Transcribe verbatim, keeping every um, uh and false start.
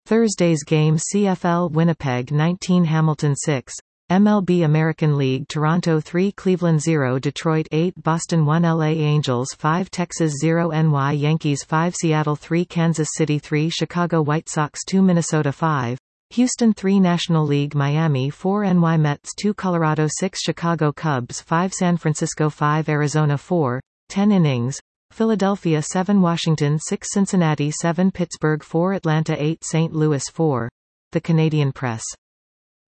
Thursday's game C F L Winnipeg nineteen Hamilton six, M L B American League Toronto three Cleveland zero Detroit eight Boston one L A Angels five Texas zero N Y Yankees five Seattle three Kansas City three Chicago White Sox two Minnesota five Houston three National League Miami four N Y Mets two Colorado six Chicago Cubs five San Francisco five Arizona four, ten innings, Philadelphia seven Washington six Cincinnati seven Pittsburgh four Atlanta eight Saint Louis four. The Canadian Press.